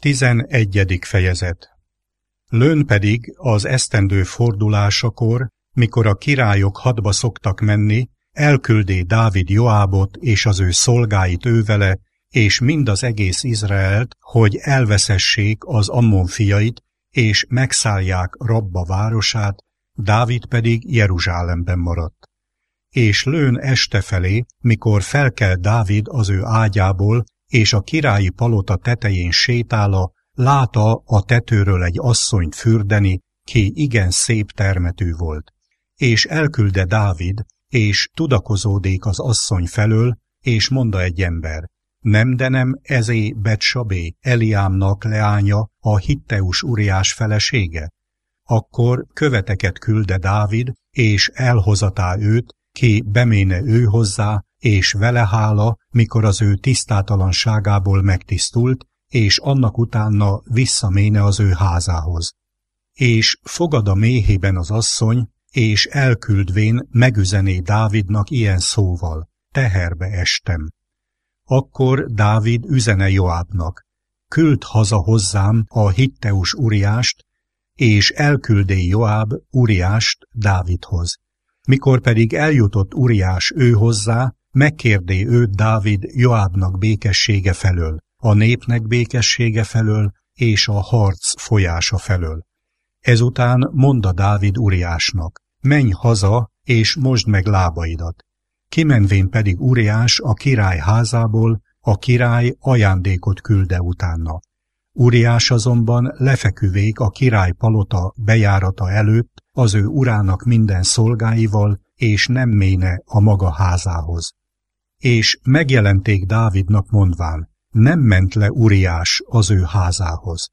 11. fejezet. Lőn pedig az esztendő fordulásakor, mikor a királyok hadba szoktak menni, elküldé Dávid Joábot és az ő szolgáit ővele, és mind az egész Izraelt, hogy elveszessék az Ammon fiait, és megszállják Rabba városát, Dávid pedig Jeruzsálemben maradt. És Lőn este felé, mikor felkel Dávid az ő ágyából, és a királyi palota tetején sétála, látta a tetőről egy asszonyt fürdeni, ki igen szép termetű volt. És elkülde Dávid, és tudakozódik az asszony felől, és mondta egy ember, nem ezé Betsabé, Eliámnak leánya, a Hitteus Uriás felesége? Akkor követeket külde Dávid, és elhozatá őt, ki beméne ő hozzá, és vele hála, mikor az ő tisztátalanságából megtisztult, és annak utána visszaméne az ő házához. És fogad a méhében az asszony, és elküldvén megüzené Dávidnak ilyen szóval, teherbe estem. Akkor Dávid üzene Joábnak, küld haza hozzám a Hitteus Uriást, és elküldé Joáb Uriást Dávidhoz. Mikor pedig eljutott Uriás ő hozzá, megkérdé őt Dávid Joábnak békessége felől, a népnek békessége felől, és a harc folyása felől. Ezután mondta Dávid Uriásnak, menj haza, és mosd meg lábaidat. Kimenvén pedig Uriás a király házából, a király ajándékot külde utána. Uriás azonban lefeküvék a király palota bejárata előtt az ő urának minden szolgáival, és nem méne a maga házához. És megjelenték Dávidnak mondván, nem ment le Uriás az ő házához.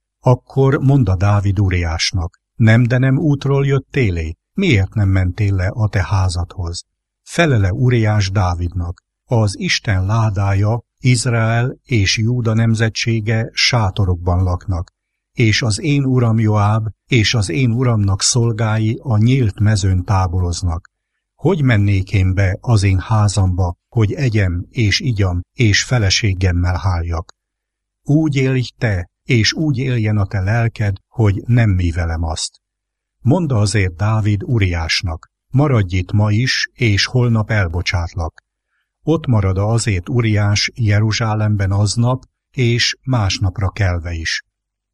Akkor mondta Dávid Uriásnak, nem útról jöttél, miért nem mentél le a te házadhoz? Felele Uriás Dávidnak, az Isten ládája, Izrael és Júda nemzetsége sátorokban laknak, és az én uram Joáb és az én uramnak szolgái a nyílt mezőn táboroznak. Hogy mennék én be az én házamba, hogy egyem és igyam és feleségemmel háljak? Úgy élj te, és úgy éljen a te lelked, hogy nem művelem azt. Mondta azért Dávid Uriásnak, maradj itt ma is, és holnap elbocsátlak. Ott marad azért Uriás Jeruzsálemben aznap, és másnapra kelve is.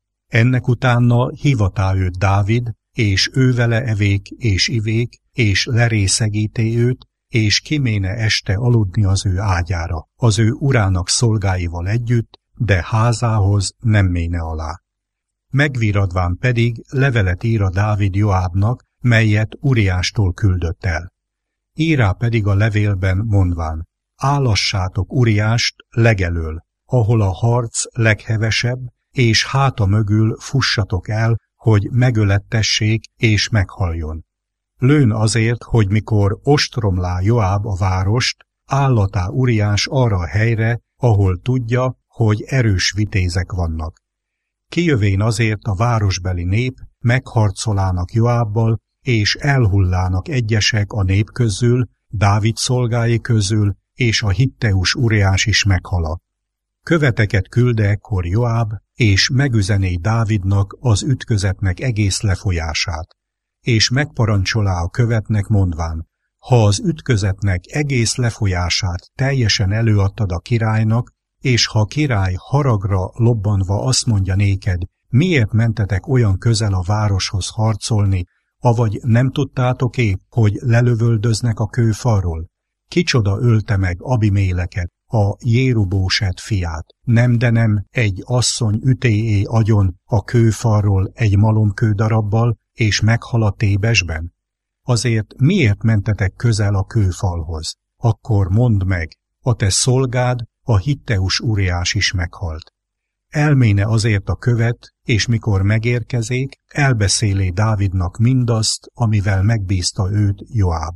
Ennek utána hivatá őt Dávid, és ő vele evék és ivék, és lerészegíté őt, és kiméne este aludni az ő ágyára, az ő urának szolgáival együtt, de házához nem méne alá. Megvíradván pedig levelet ír a Dávid Joábnak, melyet Uriástól küldött el. Írá pedig a levélben mondván, álassátok Uriást legelől, ahol a harc leghevesebb, és háta mögül fussatok el, hogy megölettessék és meghaljon. Lőn azért, hogy mikor ostromlá Joáb a várost, állatá Uriás arra a helyre, ahol tudja, hogy erős vitézek vannak. Kijövén azért a városbeli nép, megharcolának Joábbal, és elhullának egyesek a nép közül, Dávid szolgái közül, és a Hitteus Uriás is meghala. Követeket külde ekkor Joáb, és megüzené Dávidnak az ütközetnek egész lefolyását, és megparancsolá a követnek mondván, ha az ütközetnek egész lefolyását teljesen előadtad a királynak, és ha a király haragra lobbanva azt mondja néked, miért mentetek olyan közel a városhoz harcolni, avagy nem tudtátok-é, hogy lelövöldöznek a kőfalról? Kicsoda ölte meg Abiméleket, a Jérubóset fiát? Nem egy asszony ütéé agyon a kőfalról egy malomkődarabbal, és meghal a Tébesben? Azért miért mentetek közel a kőfalhoz? Akkor mondd meg, a te szolgád, a Hitteus Uriás is meghalt. Elméne azért a követ, és mikor megérkezék, elbeszélé Dávidnak mindazt, amivel megbízta őt Joáb.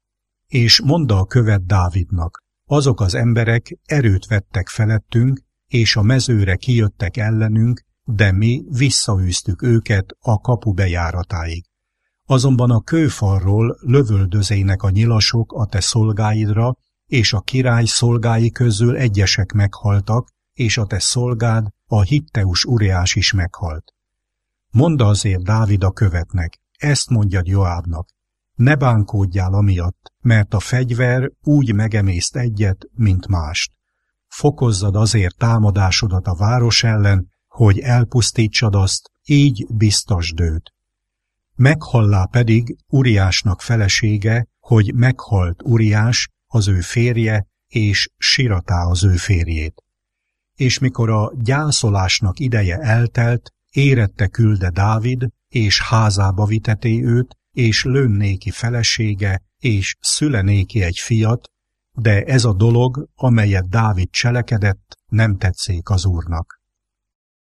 És mondta a követ Dávidnak, azok az emberek erőt vettek felettünk, és a mezőre kijöttek ellenünk, de mi visszaűztük őket a kapu bejáratáig. Azonban a kőfalról lövöldözének a nyilasok a te szolgáidra, és a király szolgái közül egyesek meghaltak, és a te szolgád, a Hitteus Uriás is meghalt. Mondd azért Dávid a követnek, ezt mondjad Joábnak, ne bánkódjál amiatt, mert a fegyver úgy megemészt egyet, mint mást. Fokozzad azért támadásodat a város ellen, hogy elpusztítsad azt, így biztasd őt. Meghallá pedig Uriásnak felesége, hogy meghalt Uriás, az ő férje, és siratá az ő férjét. És mikor a gyászolásnak ideje eltelt, érette külde Dávid, és házába viteté őt, és lőnnéki felesége, és szülenéki egy fiat, de ez a dolog, amelyet Dávid cselekedett, nem tetszék az Úrnak.